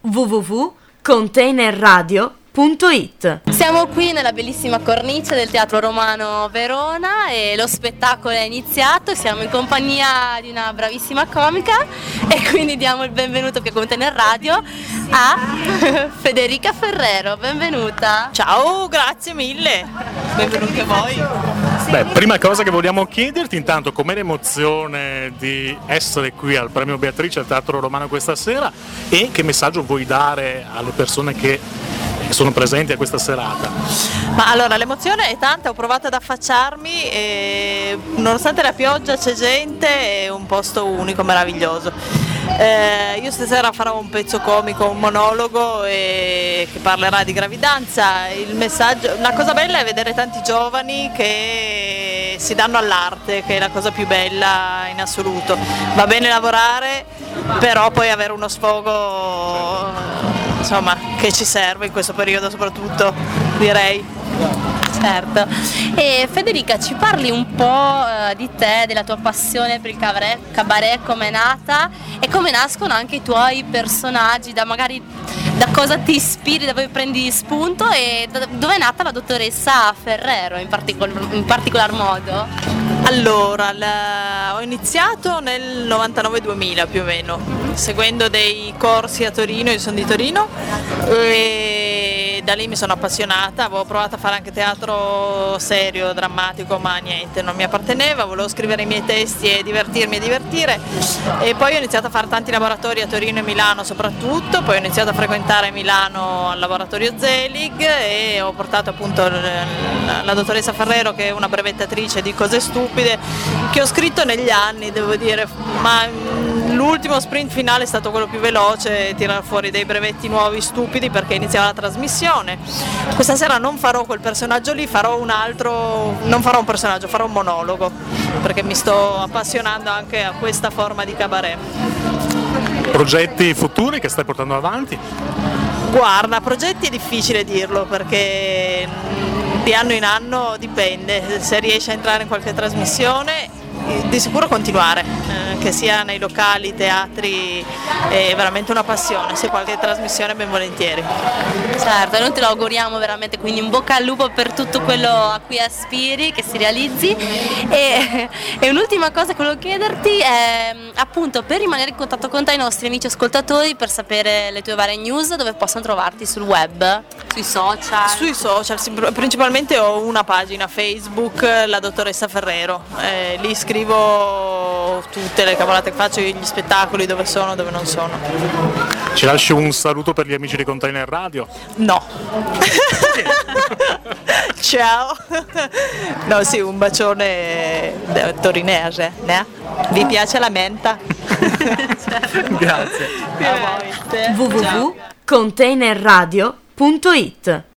www.containerradio.it. Siamo qui nella bellissima cornice del Teatro Romano Verona e lo spettacolo è iniziato. Siamo in compagnia di una bravissima comica e quindi diamo il benvenuto qui a Container Radio a Federica Ferrero. Benvenuta. Ciao, grazie mille. Benvenuti a voi. Beh, prima cosa che vogliamo chiederti intanto com'è l'emozione di essere qui al Premio Beatrice al Teatro Romano questa sera e che messaggio vuoi dare alle persone che sono presenti a questa serata? Ma allora, l'emozione è tanta, ho provato ad affacciarmi e nonostante la pioggia c'è gente, è un posto unico, meraviglioso. Io stasera farò un pezzo comico, un monologo che parlerà di gravidanza. Il messaggio, la cosa bella è vedere tanti giovani che si danno all'arte, che è la cosa più bella in assoluto. Va bene lavorare, però poi avere uno sfogo, insomma, che ci serve in questo periodo soprattutto, direi. Certo. E Federica, ci parli un po' di te, della tua passione per il cabaret, come è nata e come nascono anche i tuoi personaggi, da cosa ti ispiri, da dove prendi spunto e dove è nata la dottoressa Ferrero in particolar modo? Allora, ho iniziato nel 99-2000 più o meno, seguendo dei corsi a Torino, io sono di Torino, e da lì mi sono appassionata. Avevo provato a fare anche teatro serio, drammatico, ma niente, non mi apparteneva, volevo scrivere i miei testi e divertirmi e divertire, e poi ho iniziato a fare tanti laboratori a Torino e Milano soprattutto, poi ho iniziato a frequentare Milano al laboratorio Zelig e ho portato appunto la dottoressa Ferrero, che è una brevettatrice di cose stupide, che ho scritto negli anni, devo dire, ma l'ultimo sprint finale è stato quello più veloce, tirare fuori dei brevetti nuovi stupidi perché iniziava la trasmissione. Questa sera non farò quel personaggio lì, farò un altro, non farò un personaggio, farò un monologo, perché mi sto appassionando anche a questa forma di cabaret. Progetti futuri che stai portando avanti? Guarda, progetti è difficile dirlo perché di anno in anno dipende, se riesci a entrare in qualche trasmissione di sicuro continuare, che sia nei locali, teatri, è veramente una passione, se qualche trasmissione ben volentieri. Certo, noi te lo auguriamo veramente, quindi in bocca al lupo per tutto quello a cui aspiri, che si realizzi. E un'ultima cosa che volevo chiederti è appunto per rimanere in contatto con te, i nostri amici ascoltatori, per sapere le tue varie news, dove possono trovarti sul web, sui social. Sui social, principalmente ho una pagina Facebook, la dottoressa Ferrero, lì scrivo tutte le cavolate che faccio, gli spettacoli, dove sono, dove non sono. Ci lasci un saluto per gli amici di Container Radio? No. Ciao. No, sì, un bacione torinese, né? Vi piace la menta? Grazie. www.containerradio.it